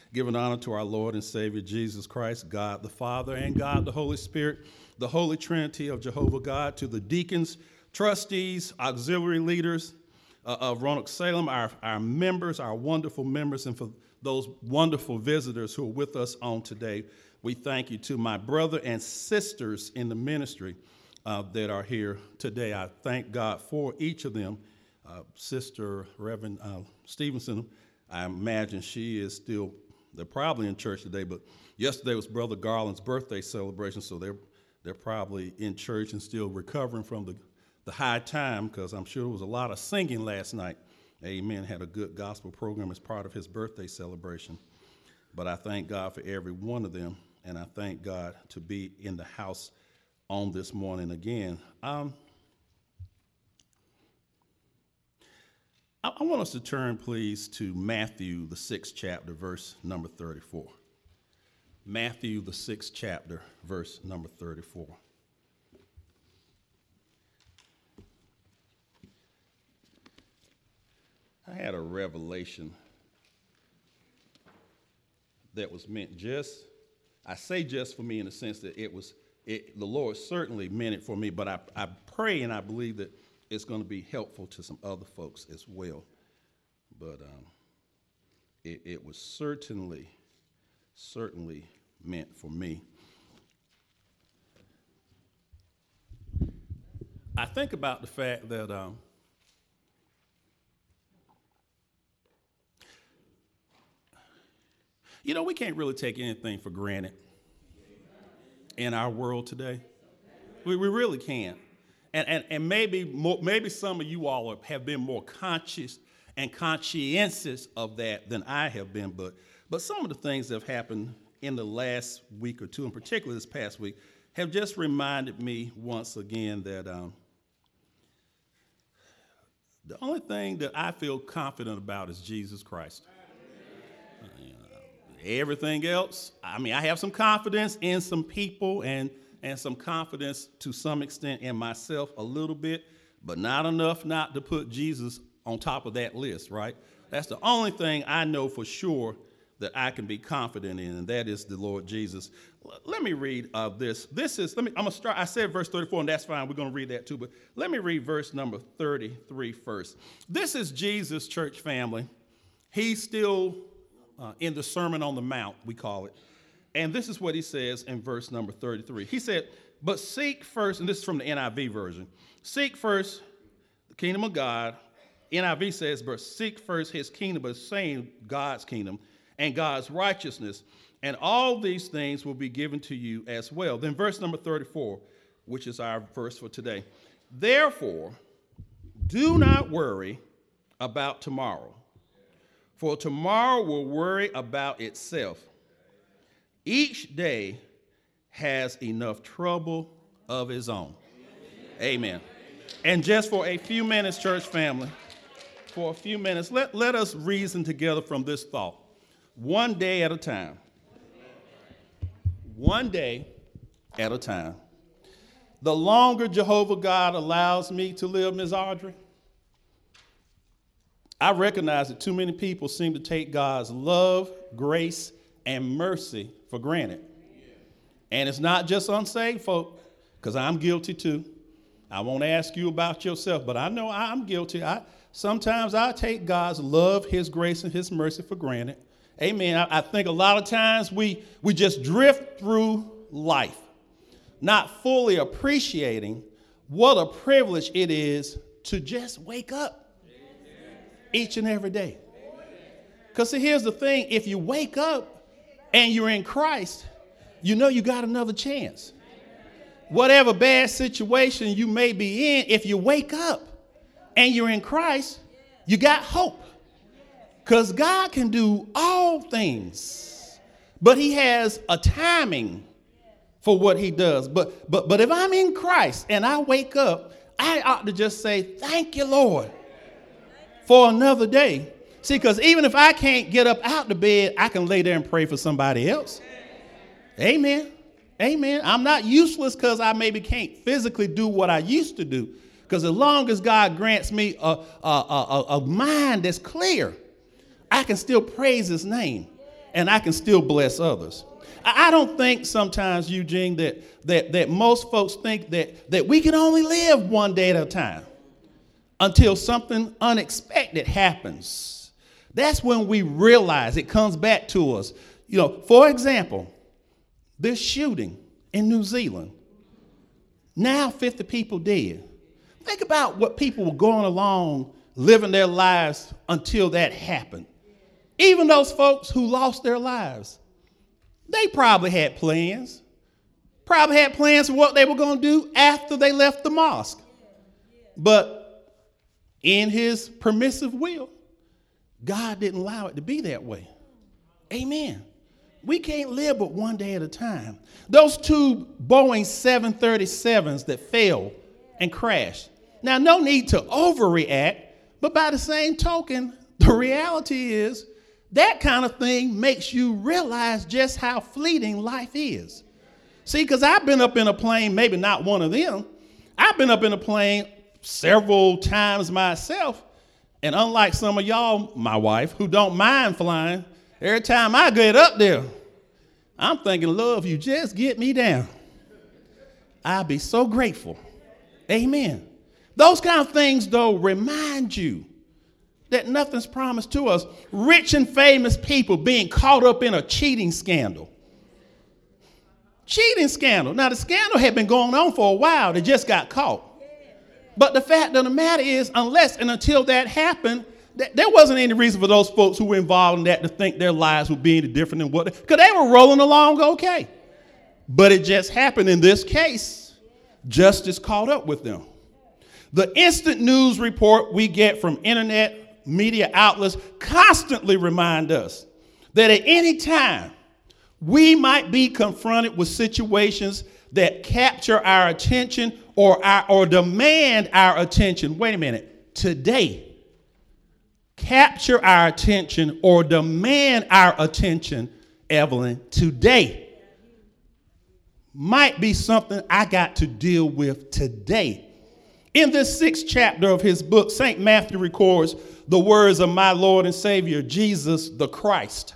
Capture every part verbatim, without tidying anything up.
Giving honor to our Lord and Savior Jesus Christ, God the Father, and God the Holy Spirit, the Holy Trinity of Jehovah God, to the deacons, trustees, auxiliary leaders uh, of Roanoke Salem, our, our members, our wonderful members, and for those wonderful visitors who are with us on today. We thank you to my brother and sisters in the ministry uh, that are here today. I thank God for each of them. Uh, Sister Reverend uh, Stevenson, I imagine she is still, they're probably in church today, but yesterday was Brother Garland's birthday celebration, so they're they're probably in church and still recovering from the, the high time, because I'm sure there was a lot of singing last night. Amen. Had a good gospel program as part of his birthday celebration. But I thank God for every one of them, and I thank God to be in the house on this morning again. Um, I, I want us to turn, please, to Matthew, the sixth chapter, verse number thirty-four. Matthew, the sixth chapter, verse number thirty-four. I had a revelation that was meant just, I say just for me in the sense that it was, it, the Lord certainly meant it for me, but I, I pray and I believe that it's going to be helpful to some other folks as well. But um, it, it was certainly, certainly meant for me. I think about the fact that um, you know, we can't really take anything for granted in our world today. We, we really can't. And, and, and maybe more, maybe some of you all have been more conscious and conscientious of that than I have been. But, but some of the things that have happened in the last week or two, and particularly this past week, have just reminded me once again that um, the only thing that I feel confident about is Jesus Christ. Uh, you know, everything else, I mean, I have some confidence in some people and and some confidence to some extent in myself a little bit, but not enough not to put Jesus on top of that list, right? That's the only thing I know for sure that I can be confident in, and that is the Lord Jesus. L- let me read uh, this. This is, let me, I'm going to start, I said verse thirty-four, and that's fine. We're going to read that too, but let me read verse number thirty-three first. This is Jesus, church family. He's still uh, in the Sermon on the Mount, we call it. And this is what he says in verse number thirty-three. He said, but seek first, and this is from the N I V version, seek first the kingdom of God. N I V says, but seek first his kingdom, but saying God's kingdom and God's righteousness, and all these things will be given to you as well. Then verse number thirty-four, which is our verse for today. Therefore, do not worry about tomorrow, for tomorrow will worry about itself. Each day has enough trouble of his own. Amen. And just for a few minutes, church family, for a few minutes, let, let us reason together from this thought. One day at a time. One day at a time. The longer Jehovah God allows me to live, Miz Audrey, I recognize that too many people seem to take God's love, grace, and mercy for granted. And it's not just unsaved folk, because I'm guilty too. I won't ask you about yourself, but I know I'm guilty. I sometimes I take God's love, his grace, and his mercy for granted. Amen. I, I think a lot of times we, we just drift through life, not fully appreciating what a privilege it is to just wake up each and every day. Because see, here's the thing. If you wake up and you're in Christ, you know you got another chance. Whatever bad situation you may be in, if you wake up and you're in Christ, you got hope. Because God can do all things, but he has a timing for what he does. But but but if I'm in Christ and I wake up, I ought to just say, thank you, Lord, for another day. See, because even if I can't get up out the bed, I can lay there and pray for somebody else. Amen. Amen. I'm not useless because I maybe can't physically do what I used to do. Because as long as God grants me a, a, a, a mind that's clear, I can still praise his name. and I can still bless others. I don't think sometimes, Eugene, that that that most folks think that that we can only live one day at a time until something unexpected happens. That's when we realize it comes back to us. You know, for example, this shooting in New Zealand. Now fifty people dead. Think about what people were going along living their lives until that happened. Even those folks who lost their lives, they probably had plans. Probably had plans for what they were going to do after they left the mosque. But in his permissive will, God didn't allow it to be that way. Amen. We can't live but one day at a time. Those two Boeing seven thirty-sevens that fell and crashed. Now, no need to overreact, but by the same token, the reality is that kind of thing makes you realize just how fleeting life is. See, because I've been up in a plane, maybe not one of them. I've been up in a plane several times myself. And unlike some of y'all, my wife, who don't mind flying, every time I get up there, I'm thinking, love, you just get me down. I'll be so grateful. Amen. Those kind of things, though, remind you that nothing's promised to us. Rich and famous people being caught up in a cheating scandal. Cheating scandal. Now, the scandal had been going on for a while. They just got caught. But the fact of the matter is, unless and until that happened, th- there wasn't any reason for those folks who were involved in that to think their lives would be any different than what, because they were rolling along okay. But it just happened in this case. Justice caught up with them. The instant news report we get from internet media outlets constantly remind us that at any time we might be confronted with situations that capture our attention or our, or demand our attention. Wait a minute. Today, capture our attention or demand our attention, Evelyn, today might be something I got to deal with today. In this sixth chapter of his book, Saint Matthew records the words of my Lord and Savior, Jesus the Christ.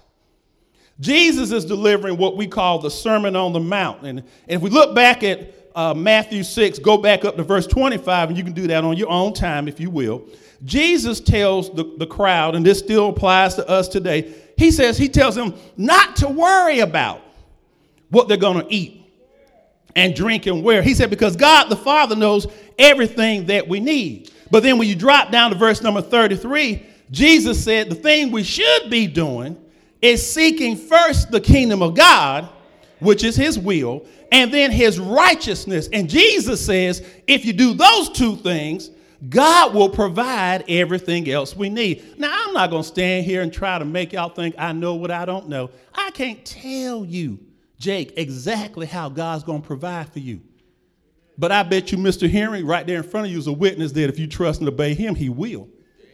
Jesus is delivering what we call the Sermon on the Mount. And if we look back at uh, Matthew six, go back up to verse twenty-five, and you can do that on your own time if you will. Jesus tells the, the crowd, and this still applies to us today, he says, he tells them not to worry about what they're going to eat and drink and wear. He said, because God the Father knows everything that we need. But then when you drop down to verse number thirty-three, Jesus said the thing we should be doing is seeking first the kingdom of God, which is his will, and then his righteousness. And Jesus says, if you do those two things, God will provide everything else we need. Now, I'm not going to stand here and try to make y'all think I know what I don't know. I can't tell you, Jake, exactly how God's going to provide for you. But I bet you Mister Henry right there in front of you is a witness that if you trust and obey him, he will.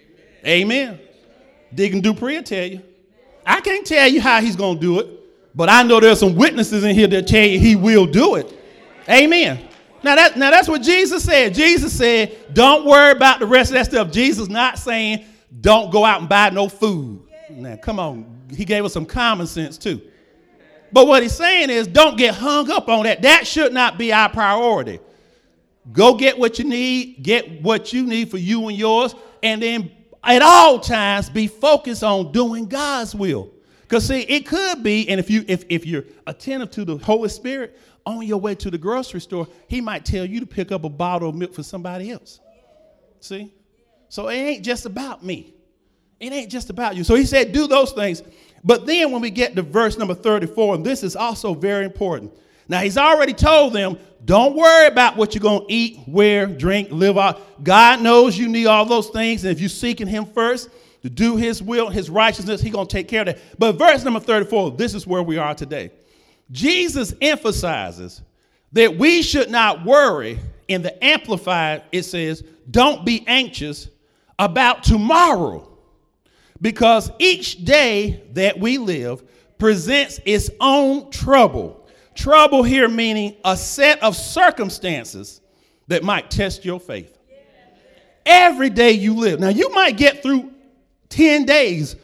Amen. Amen. Deacon Dupree will tell you. I can't tell you how he's going to do it, but I know there's some witnesses in here that tell you he will do it. Amen. Now, that, now that's what Jesus said. Jesus said, don't worry about the rest of that stuff. Jesus not saying, don't go out and buy no food. Now, come on. He gave us some common sense, too. But what he's saying is, don't get hung up on that. That should not be our priority. Go get what you need, get what you need for you and yours, and then at all times be focused on doing God's will. Because see, it could be, and if you if if you're attentive to the Holy Spirit, on your way to the grocery store, he might tell you to pick up a bottle of milk for somebody else. See? So it ain't just about me. It ain't just about you. So he said, do those things. But then when we get to verse number thirty-four, and this is also very important. Now, he's already told them, don't worry about what you're going to eat, wear, drink, live out. God knows you need all those things. And if you're seeking him first to do his will, his righteousness, he's going to take care of that. But verse number thirty-four, this is where we are today. Jesus emphasizes that we should not worry. In the Amplified, it says, don't be anxious about tomorrow, because each day that we live presents its own trouble. Trouble here meaning a set of circumstances that might test your faith. Every day you live. Now, you might get through ten days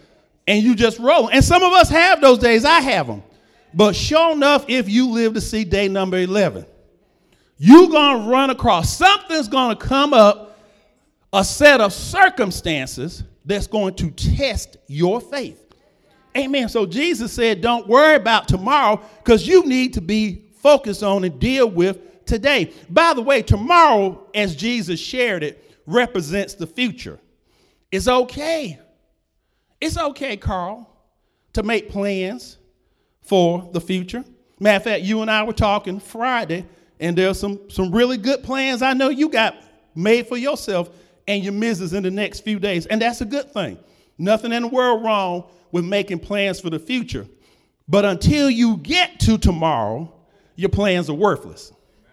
And you just roll. And some of us have those days. I have them. But sure enough, if you live to see day number eleven, you're going to run across, something's going to come up, a set of circumstances that's going to test your faith. Amen. So Jesus said, don't worry about tomorrow because you need to be focused on and deal with today. By the way, tomorrow, as Jesus shared it, represents the future. It's okay. It's okay, Carl, to make plans for the future. Matter of fact, you and I were talking Friday, and there's some, some really good plans I know you got made for yourself and your missus in the next few days, and that's a good thing. Nothing in the world wrong with making plans for the future. But until you get to tomorrow, your plans are worthless.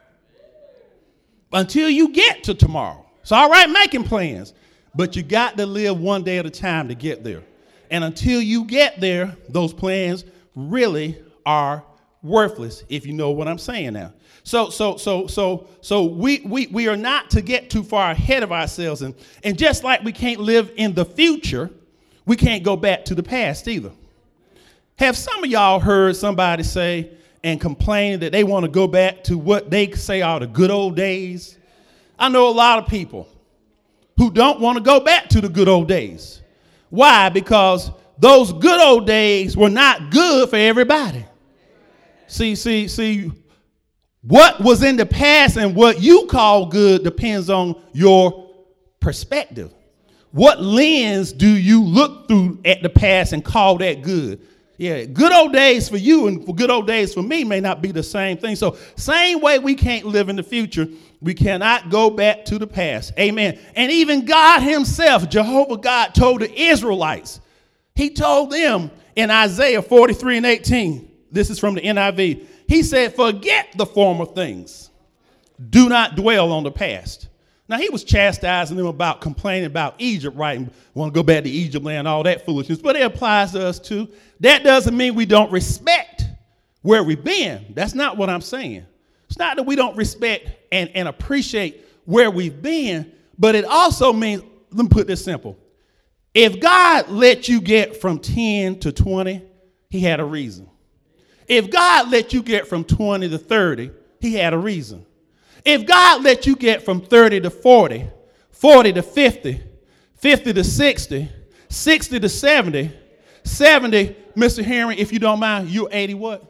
Until you get to tomorrow. It's all right making plans, but you got to live one day at a time to get there. And until you get there, those plans really are worthless, if you know what I'm saying now. So, so, so, so, so we we we are not to get too far ahead of ourselves. And, and just like we can't live in the future, we can't go back to the past either. Have some of y'all heard somebody say and complain that they want to go back to what they say are the good old days? I know a lot of people who don't want to go back to the good old days. Why? Because those good old days were not good for everybody. See, see, see, what was in the past and what you call good depends on your perspective. What lens do you look through at the past and call that good? Yeah, good old days for you and for good old days for me may not be the same thing. So same way we can't live in the future, we cannot go back to the past. Amen. And even God himself, Jehovah God, told the Israelites, he told them in Isaiah forty-three and eighteen, this is from the N I V, he said, forget the former things. Do not dwell on the past. Now, he was chastising them about complaining about Egypt, right? And want to go back to Egypt land, all that foolishness. But it applies to us, too. That doesn't mean we don't respect where we've been. That's not what I'm saying. It's not that we don't respect and, and appreciate where we've been, but it also means, let me put this simple. If God let you get from ten to twenty, he had a reason. If God let you get from twenty to thirty, he had a reason. If God let you get from thirty to forty, forty to fifty, fifty to sixty, sixty to seventy, seventy, Mister Henry, if you don't mind, you're eighty what?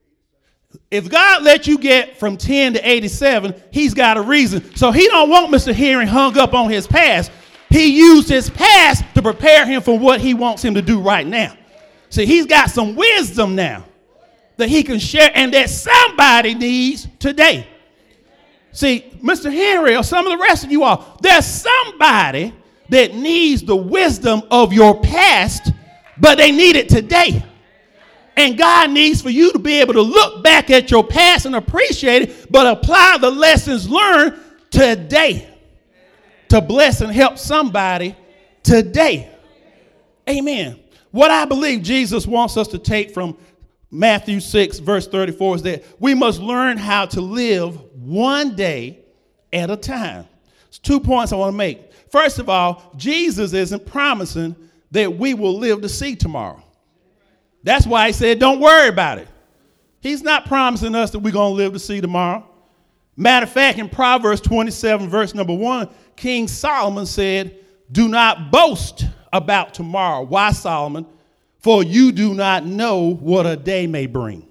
If God let you get from ten to eighty-seven, he's got a reason. So he don't want Mister Henry hung up on his past. He used his past to prepare him for what he wants him to do right now. See, he's got some wisdom now that he can share and that somebody needs today. See, Mister Henry or some of the rest of you all, there's somebody that needs the wisdom of your past, but they need it today. And God needs for you to be able to look back at your past and appreciate it, but apply the lessons learned today to bless and help somebody today. Amen. What I believe Jesus wants us to take from Matthew six, verse thirty-four is that we must learn how to live one day at a time. It's two points I want to make. First of all, Jesus isn't promising that we will live to see tomorrow. That's why he said, don't worry about it. He's not promising us that we're going to live to see tomorrow. Matter of fact, in Proverbs twenty-seven, verse number one, King Solomon said, do not boast about tomorrow. Why, Solomon? For you do not know what a day may bring.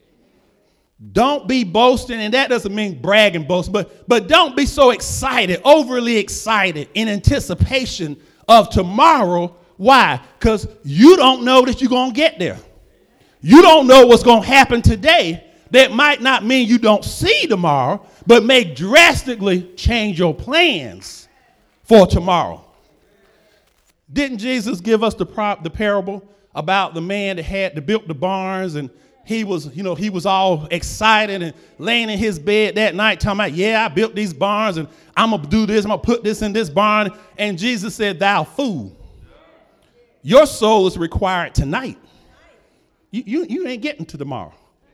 Don't be boasting, and that doesn't mean brag and boast, but, but don't be so excited, overly excited in anticipation of tomorrow. Why? Because you don't know that you're going to get there. You don't know what's going to happen today. That might not mean you don't see tomorrow, but may drastically change your plans for tomorrow. Didn't Jesus give us the prop, the parable about the man that had to build the barns, and he was, you know, he was all excited and laying in his bed that night talking about, yeah, I built these barns and I'm going to do this. I'm going to put this in this barn. And Jesus said, thou fool, your soul is required tonight. You, you, you ain't getting to tomorrow.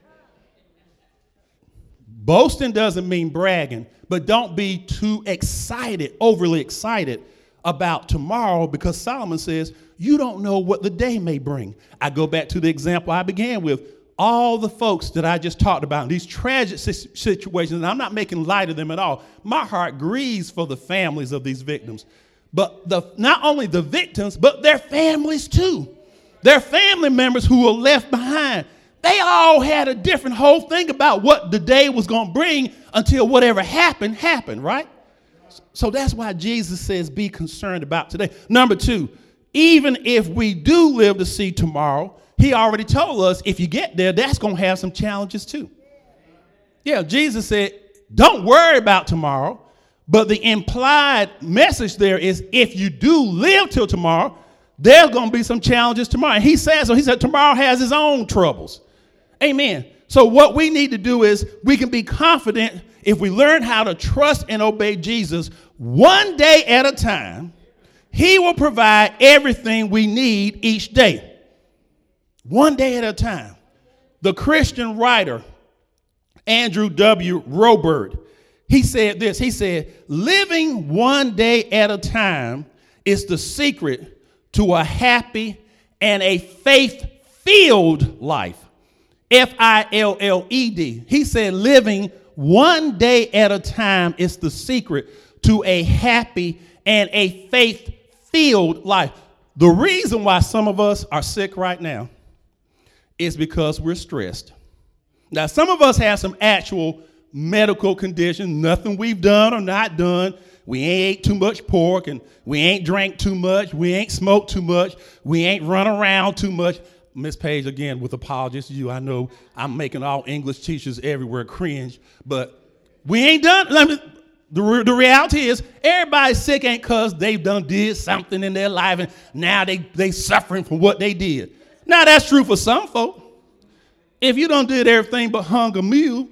Boasting doesn't mean bragging, but don't be too excited, overly excited about tomorrow, because Solomon says You don't know what the day may bring. I go back to the example I began with. All the folks that I just talked about, these tragic situations, and I'm not making light of them at all. My heart grieves for the families of these victims. But the, not only the victims, but their families too. Their family members who were left behind. They all had a different whole thing about what the day was going to bring until whatever happened, happened, right? So that's why Jesus says be concerned about today. Number two, even if we do live to see tomorrow, he already told us if you get there, that's going to have some challenges too. Yeah, Jesus said, don't worry about tomorrow. But the implied message there is if you do live till tomorrow, there's going to be some challenges tomorrow. And he says, so he said, tomorrow has his own troubles. Amen. So what we need to do is we can be confident if we learn how to trust and obey Jesus one day at a time, he will provide everything we need each day. One day at a time. The Christian writer, Andrew W. Robert, he said this. He said, living one day at a time is the secret to a happy and a faith-filled life. F I L L E D. He said, living one day at a time is the secret to a happy and a faith-filled life. The reason why some of us are sick right now is because we're stressed. Now, some of us have some actual medical conditions, nothing we've done or not done. We ain't ate too much pork, and we ain't drank too much. We ain't smoked too much. We ain't run around too much. Miss Page, again, with apologies to you. I know I'm making all English teachers everywhere cringe, but we ain't done. I mean, the, the reality is everybody's sick ain't because they've done did something in their life, and now they, they suffering from what they did. Now, that's true for some folk. If you done did everything but hung a mule,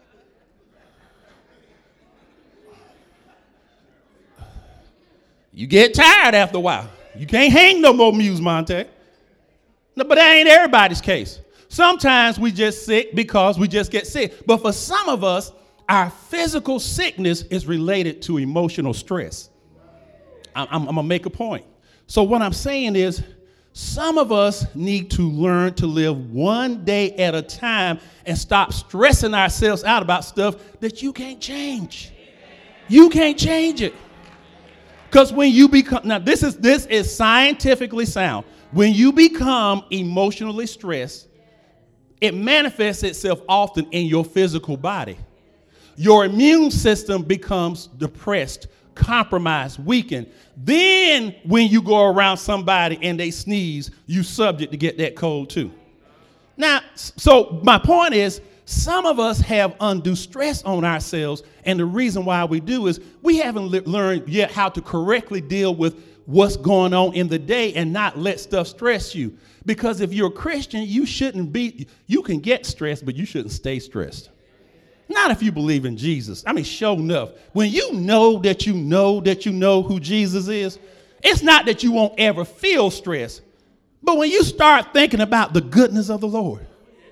you get tired after a while. You can't hang no more mules, Monte. No, but that ain't everybody's case. Sometimes we just sick because we just get sick. But for some of us, our physical sickness is related to emotional stress. I'm, I'm, I'm going to make a point. So what I'm saying is, some of us need to learn to live one day at a time and stop stressing ourselves out about stuff that you can't change. You can't change it. Because when you become, now this is this is scientifically sound. When you become emotionally stressed, it manifests itself often in your physical body. Your immune system becomes depressed, compromised, weakened. Then when you go around somebody and they sneeze, you subject to get that cold too. Now, so my point is, some of us have undue stress on ourselves, and the reason why we do is we haven't li- learned yet how to correctly deal with what's going on in the day and not let stuff stress you. Because if you're a Christian, you shouldn't be, you can get stressed, but you shouldn't stay stressed. Not if you believe in Jesus. I mean, sure enough, when you know that you know that you know who Jesus is, it's not that you won't ever feel stress, but when you start thinking about the goodness of the Lord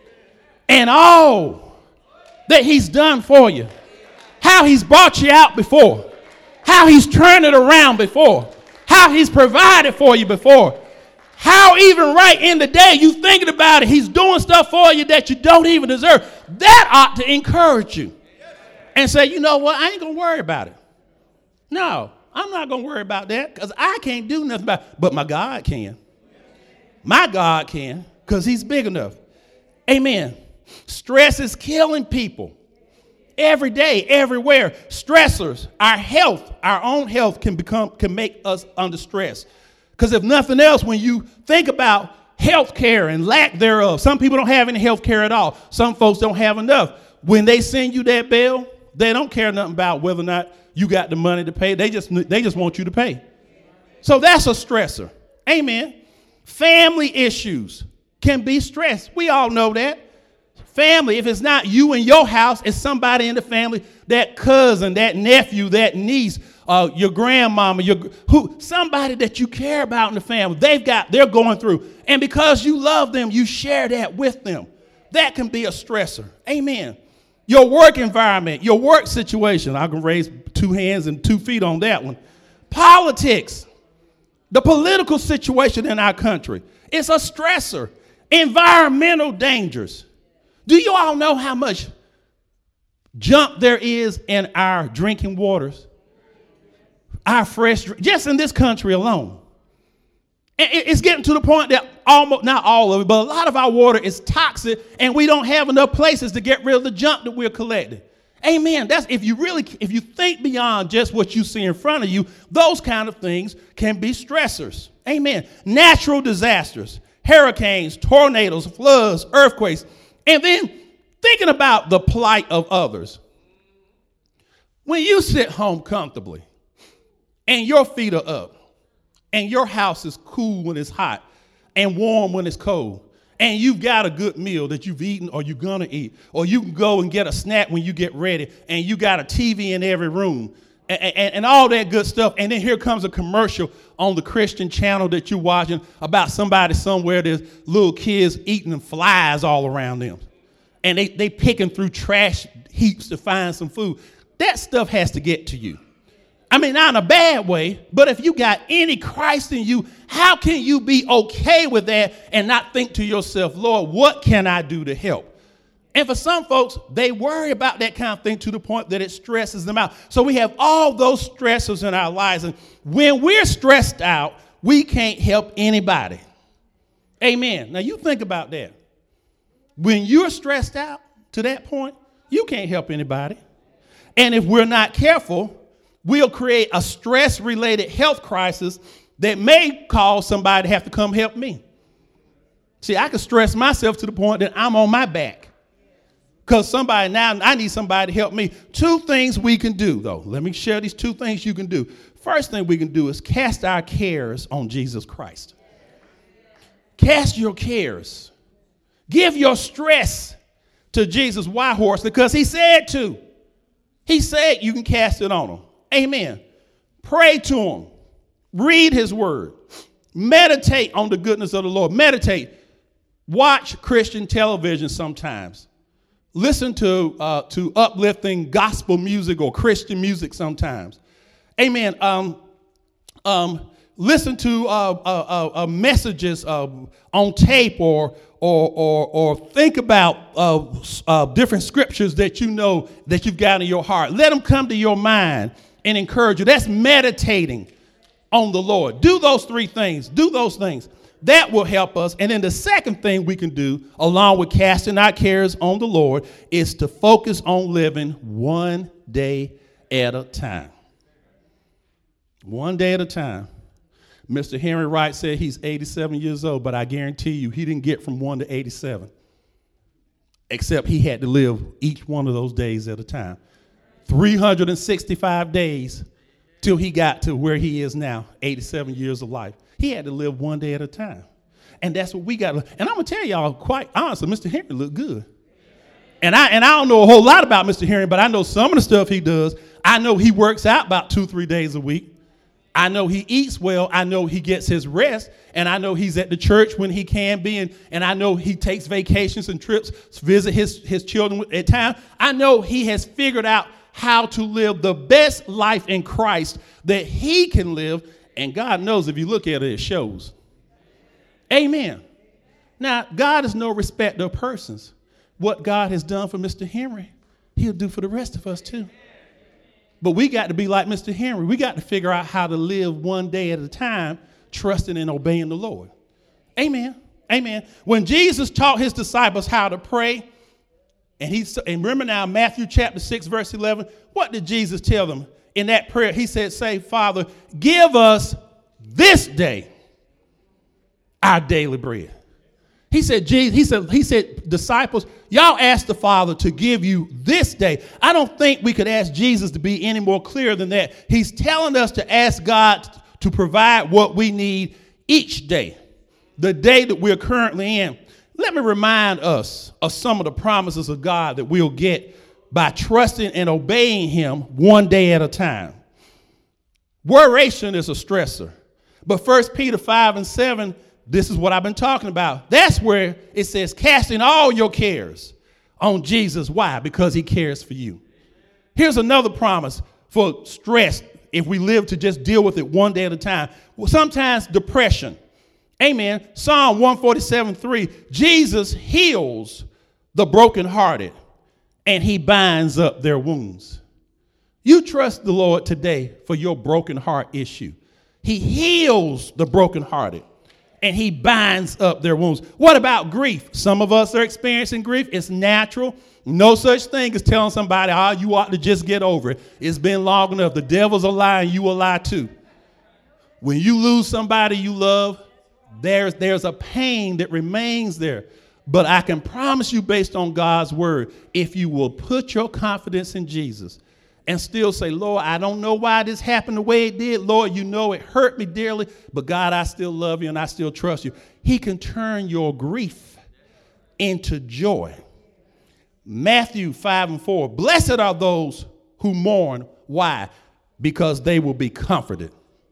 and all that he's done for you, how he's brought you out before, how he's turned it around before, how he's provided for you before, how even right in the day you thinking about it, he's doing stuff for you that you don't even deserve. That ought to encourage you and say, you know what, I ain't going to worry about it. No, I'm not going to worry about that because I can't do nothing about it. But my God can. My God can because he's big enough. Amen. Stress is killing people. Every day, everywhere. Stressors, our health, our own health can become, can make us under stress. Because if nothing else, when you think about health care and lack thereof, some people don't have any health care at all. Some folks don't have enough. When they send you that bill, they don't care nothing about whether or not you got the money to pay. They just, they just want you to pay. So that's a stressor. Amen. Family issues can be stress. We all know that. Family, if it's not you in your house, it's somebody in the family, that cousin, that nephew, that niece, uh, your grandmama, your who, somebody that you care about in the family. They've got, they're going through. And because you love them, you share that with them. That can be a stressor. Amen. Your work environment, your work situation. I can raise two hands and two feet on that one. Politics. The political situation in our country is a stressor. Environmental dangers. Do you all know how much junk there is in our drinking waters? Our fresh, just in this country alone. It's getting to the point that almost, not all of it, but a lot of our water is toxic, and we don't have enough places to get rid of the junk that we're collecting. Amen. That's if you really, if you think beyond just what you see in front of you, those kind of things can be stressors. Amen. Natural disasters, hurricanes, tornadoes, floods, earthquakes, and then thinking about the plight of others. When you sit home comfortably and your feet are up and your house is cool when it's hot and warm when it's cold, and you've got a good meal that you've eaten or you're going to eat, or you can go and get a snack when you get ready, and you got a T V in every room, and, and, and all that good stuff, and then here comes a commercial on the Christian channel that you're watching about somebody somewhere, there's little kids eating flies all around them, and they, they picking through trash heaps to find some food. That stuff has to get to you. I mean, not in a bad way, but if you got any Christ in you, how can you be okay with that and not think to yourself, Lord, what can I do to help? And for some folks, they worry about that kind of thing to the point that it stresses them out. So we have all those stressors in our lives. And when we're stressed out, we can't help anybody. Amen. Now you think about that. When you're stressed out to that point, you can't help anybody. And if we're not careful, we'll create a stress-related health crisis that may cause somebody to have to come help me. See, I can stress myself to the point that I'm on my back because somebody now, I need somebody to help me. Two things we can do, though. Let me share these two things you can do. First thing we can do is cast our cares on Jesus Christ. Cast your cares. Give your stress to Jesus' white horse because he said to. He said you can cast it on him. Amen. Pray to him. Read his word. Meditate on the goodness of the Lord. Meditate. Watch Christian television sometimes. Listen to uh, to uplifting gospel music or Christian music sometimes. Amen. Um, um, listen to uh, uh, uh, messages uh, on tape or or or, or think about uh, uh, different scriptures that you know that you've got in your heart. Let them come to your mind and encourage you. That's meditating on the Lord. Do those three things. Do those things. That will help us. And then the second thing we can do, along with casting our cares on the Lord, is to focus on living one day at a time. One day at a time. Mister Henry Wright said he's eighty-seven years old, but I guarantee you he didn't get from one to eighty-seven, except he had to live each one of those days at a time. three hundred sixty-five days till he got to where he is now, eighty-seven years of life. He had to live one day at a time. And that's what we got. And I'm going to tell y'all quite honestly, Mister Henry looked good. And I and I don't know a whole lot about Mister Henry, but I know some of the stuff he does. I know he works out about two, three days a week. I know he eats well. I know he gets his rest. And I know he's at the church when he can be. And, and I know he takes vacations and trips to visit his, his children at times. I know he has figured out how to live the best life in Christ that he can live. And God knows if you look at it, it shows. Amen. Now, God is no respecter of persons. What God has done for Mister Henry, he'll do for the rest of us too. But we got to be like Mister Henry. We got to figure out how to live one day at a time, trusting and obeying the Lord. Amen. Amen. When Jesus taught his disciples how to pray, and he and remember now Matthew chapter six, verse eleven, what did Jesus tell them in that prayer? He said, say, Father, give us this day our daily bread. He said, Jesus, he said, he said, disciples, y'all ask the Father to give you this day. I don't think we could ask Jesus to be any more clear than that. He's telling us to ask God to provide what we need each day, the day that we're currently in. Let me remind us of some of the promises of God that we'll get by trusting and obeying him one day at a time. Worration is a stressor. But First Peter five and seven, this is what I've been talking about. That's where it says, casting all your cares on Jesus. Why? Because he cares for you. Here's another promise for stress if we live to just deal with it one day at a time. Well, sometimes depression. Amen. Psalm one forty-seven, three, Jesus heals the brokenhearted and he binds up their wounds. You trust the Lord today for your broken heart issue. He heals the brokenhearted and he binds up their wounds. What about grief? Some of us are experiencing grief. It's natural. No such thing as telling somebody, oh, you ought to just get over it. It's been long enough. The devil's a lie and you a lie too. When you lose somebody you love, there's, there's a pain that remains there. But I can promise you, based on God's word, if you will put your confidence in Jesus and still say, Lord, I don't know why this happened the way it did. Lord, you know it hurt me dearly, but God, I still love you and I still trust you. He can turn your grief into joy. Matthew five and four, blessed are those who mourn. Why? Because they will be comforted.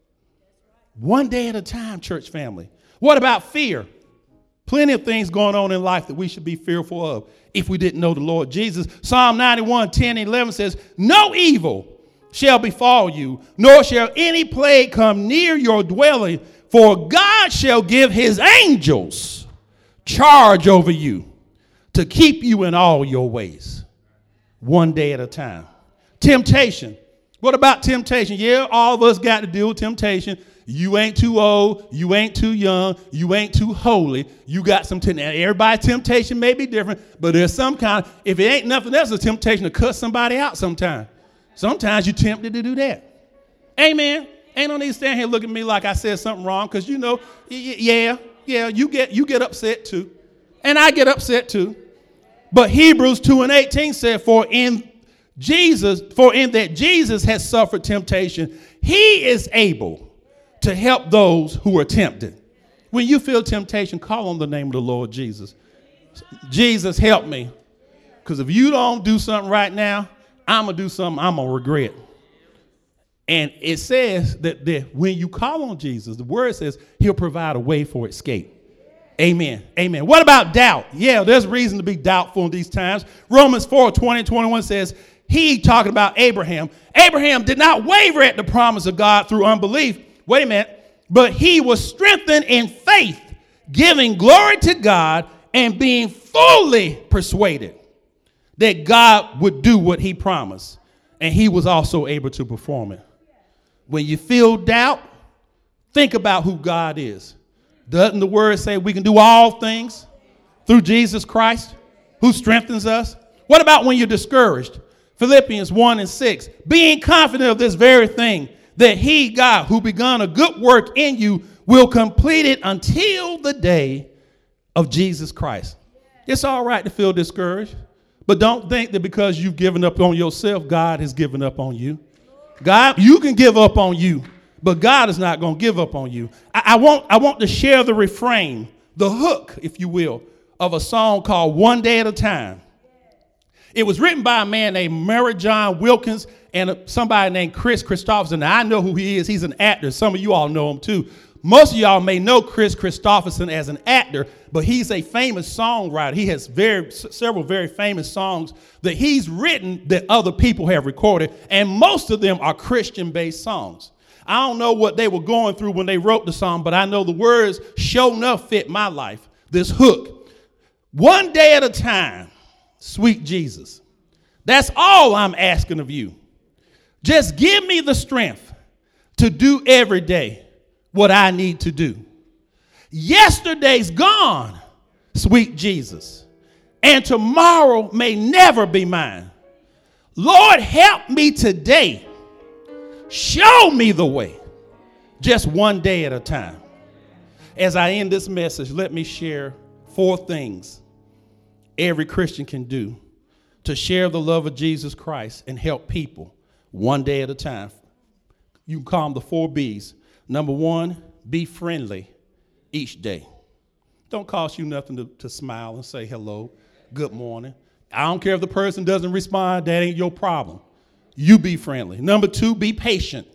One day at a time, church family. What about fear? Plenty of things going on in life that we should be fearful of if we didn't know the Lord Jesus. Psalm ninety-one, ten and eleven says, no evil shall befall you, nor shall any plague come near your dwelling, for God shall give his angels charge over you to keep you in all your ways. One day at a time. Temptation. What about temptation? Yeah, all of us got to deal with temptation. You ain't too old. You ain't too young. You ain't too holy. You got some temptation. Everybody's temptation may be different, but there's some kind of, if it ain't nothing else, a temptation to cut somebody out sometime. Sometimes you're tempted to do that. Amen. Ain't no need to stand here looking at me like I said something wrong, because you know, y- yeah, yeah, you get you get upset too. And I get upset too. But Hebrews two and eighteen said, for in Jesus, for in that Jesus has suffered temptation, he is able to help those who are tempted. When you feel temptation, call on the name of the Lord Jesus. Jesus, help me. Because if you don't do something right now, I'm going to do something I'm going to regret. And it says that, that when you call on Jesus, the word says he'll provide a way for escape. Amen. Amen. What about doubt? Yeah, there's reason to be doubtful in these times. Romans four, twenty and twenty-one says, he, talking about Abraham, Abraham did not waver at the promise of God through unbelief. Wait a minute. But he was strengthened in faith, giving glory to God and being fully persuaded that God would do what he promised. And he was also able to perform it. When you feel doubt, think about who God is. Doesn't the word say we can do all things through Jesus Christ who strengthens us? What about when you're discouraged? Philippians one and six, being confident of this very thing, that he, God, who begun a good work in you, will complete it until the day of Jesus Christ. It's all right to feel discouraged, but don't think that because you've given up on yourself, God has given up on you. God, you can give up on you, but God is not going to give up on you. I, I want, I want to share the refrain, the hook, if you will, of a song called One Day at a Time. It was written by a man named Murray John Wilkins and somebody named Chris Christopherson. Now, I know who he is. He's an actor. Some of you all know him, too. Most of y'all may know Chris Christopherson as an actor, but he's a famous songwriter. He has very several very famous songs that he's written that other people have recorded, and most of them are Christian-based songs. I don't know what they were going through when they wrote the song, but I know the words sure enough fit my life. This hook. One day at a time. Sweet Jesus. That's all I'm asking of you. Just give me the strength to do every day what I need to do. Yesterday's gone, sweet Jesus, and tomorrow may never be mine. Lord, help me today. Show me the way, just one day at a time. As I end this message, let me share four things every Christian can do to share the love of Jesus Christ and help people one day at a time. You can call them the four B's. Number one, be friendly each day. Don't cost you nothing to, to smile and say hello, good morning. I don't care if the person doesn't respond, that ain't your problem. You be friendly. Number two, be patient.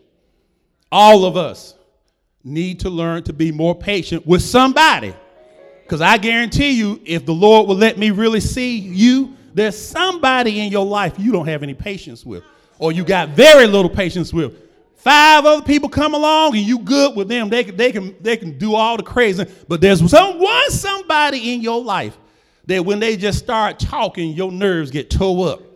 All of us need to learn to be more patient with somebody. Because I guarantee you, if the Lord will let me really see you, there's somebody in your life you don't have any patience with, or you got very little patience with. Five other people come along and you good with them. They can, they can, they can do all the crazy. But there's some, one somebody in your life that when they just start talking, your nerves get tore up.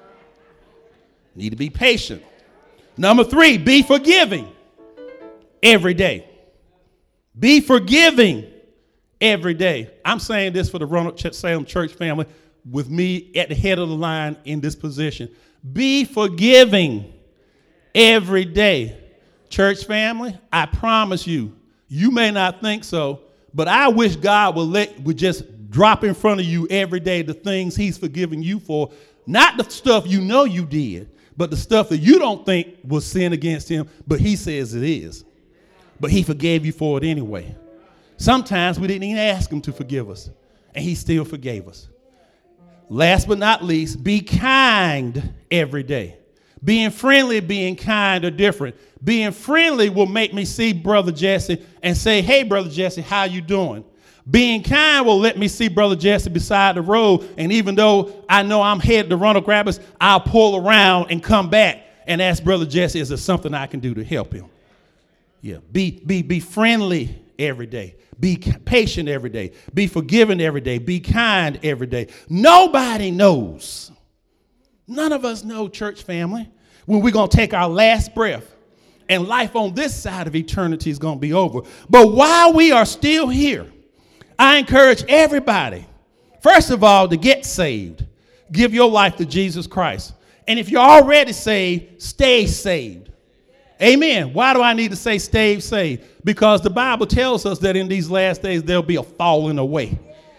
Need to be patient. Number three, be forgiving every day. Be forgiving every day. I'm saying this for the Ronald Salem Church family with me at the head of the line in this position. Be forgiving every day. Church family, I promise you, you may not think so, but I wish God would let would just drop in front of you every day the things he's forgiving you for, not the stuff you know you did, but the stuff that you don't think was sin against him, but he says it is. But he forgave you for it anyway. Sometimes we didn't even ask him to forgive us, and he still forgave us. Last but not least, be kind every day. Being friendly, being kind are different. Being friendly will make me see Brother Jesse and say, hey, Brother Jesse, how you doing? Being kind will let me see Brother Jesse beside the road, and even though I know I'm headed to Ronald Grabbers, I'll pull around and come back and ask Brother Jesse, is there something I can do to help him? Yeah, be, be, be friendly every day. Be patient every day. Be forgiving every day. Be kind every day. Nobody knows. None of us know, church family, when we're going to take our last breath and life on this side of eternity is going to be over. But while we are still here, I encourage everybody, first of all, to get saved. Give your life to Jesus Christ. And if you're already saved, stay saved. Amen. Why do I need to say stay saved? Because the Bible tells us that in these last days there'll be a falling away.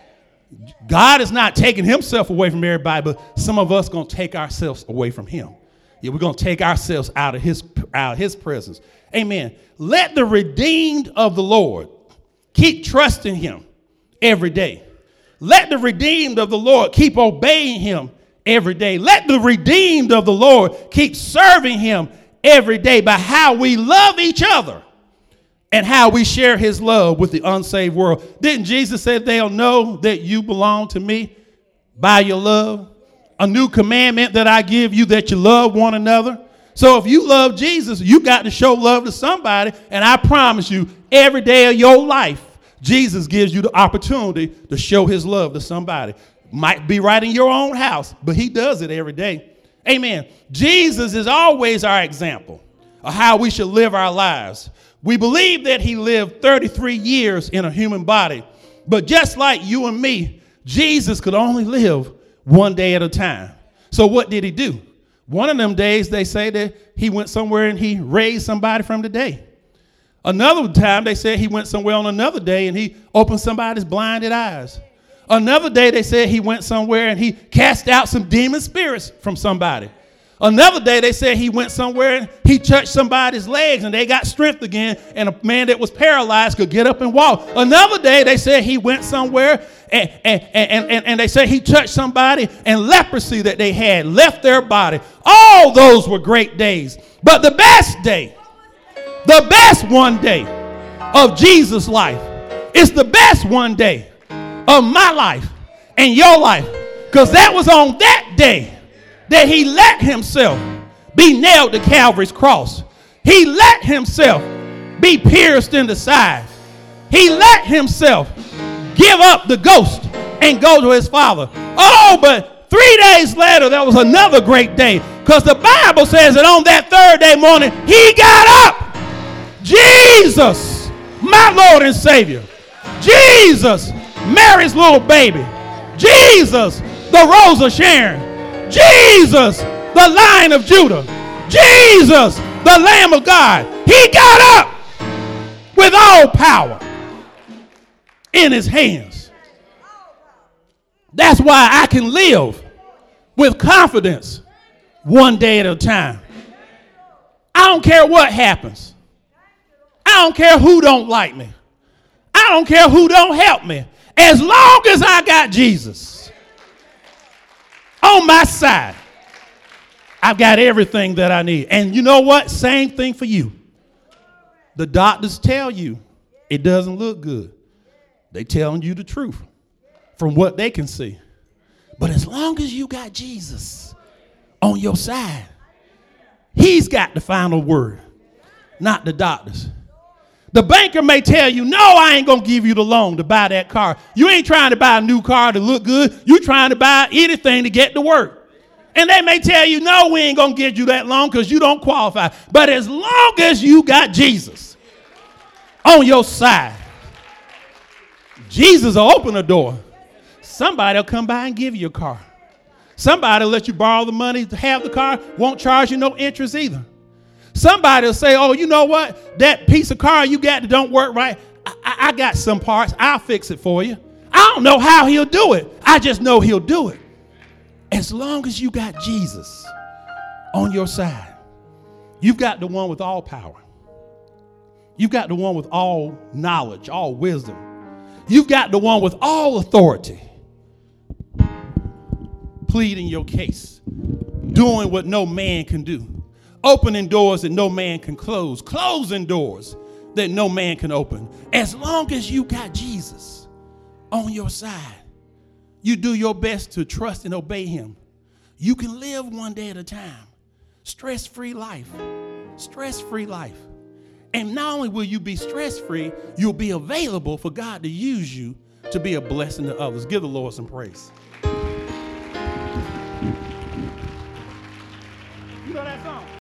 God is not taking himself away from everybody, but some of us going to take ourselves away from him. Yeah, we're going to take ourselves out of his out of his presence. Amen. Let the redeemed of the Lord keep trusting him every day. Let the redeemed of the Lord keep obeying him every day. Let the redeemed of the Lord keep serving him every day by how we love each other and how we share his love with the unsaved world. Didn't Jesus say they'll know that you belong to me by your love? A new commandment that I give you, that you love one another. So if you love Jesus, you got to show love to somebody. And I promise you, every day of your life, Jesus gives you the opportunity to show his love to somebody. Might be right in your own house, but he does it every day. Amen. Jesus is always our example of how we should live our lives. We believe that he lived thirty-three years in a human body. But just like you and me, Jesus could only live one day at a time. So what did he do? One of them days, they say that he went somewhere and he raised somebody from the dead. Another time, they said he went somewhere on another day and he opened somebody's blinded eyes. Another day, they said he went somewhere and he cast out some demon spirits from somebody. Another day, they said he went somewhere and he touched somebody's legs and they got strength again, and a man that was paralyzed could get up and walk. Another day, they said he went somewhere and, and, and, and, and they said he touched somebody and leprosy that they had left their body. All those were great days. But the best day, the best one day of Jesus' life is the best one day of my life and your life, because that was on that day that he let himself be nailed to Calvary's cross. He let himself be pierced in the side. He let himself give up the ghost and go to his Father. Oh, but three days later, there was another great day, because the Bible says that on that third day morning, he got up. Jesus, my Lord and Savior. Jesus, Mary's little baby. Jesus, the Rose of Sharon. Jesus, the Lion of Judah. Jesus, the Lamb of God. He got up with all power in his hands. That's why I can live with confidence one day at a time. I don't care what happens. I don't care who don't like me. I don't care who don't help me. As long as I got Jesus on my side, I've got everything that I need. And you know what? Same thing for you. The doctors tell you it doesn't look good. They telling you the truth from what they can see. But as long as you got Jesus on your side, he's got the final word. not the doctors. The banker may tell you, no, I ain't going to give you the loan to buy that car. You ain't trying to buy a new car to look good. You trying to buy anything to get to work. And they may tell you, no, we ain't going to give you that loan because you don't qualify. But as long as you got Jesus on your side, Jesus will open a door. Somebody will come by and give you a car. Somebody will let you borrow the money to have the car, won't charge you no interest either. Somebody will say, oh, you know what? That piece of car you got that don't work right, I, I, I got some parts. I'll fix it for you. I don't know how he'll do it. I just know he'll do it. As long as you got Jesus on your side, you've got the one with all power. You've got the one with all knowledge, all wisdom. You've got the one with all authority. Pleading your case, doing what no man can do, opening doors that no man can close, closing doors that no man can open. As long as you got Jesus on your side, you do your best to trust and obey him. You can live one day at a time. Stress-free life. Stress-free life. And not only will you be stress-free, you'll be available for God to use you to be a blessing to others. Give the Lord some praise. You know that song?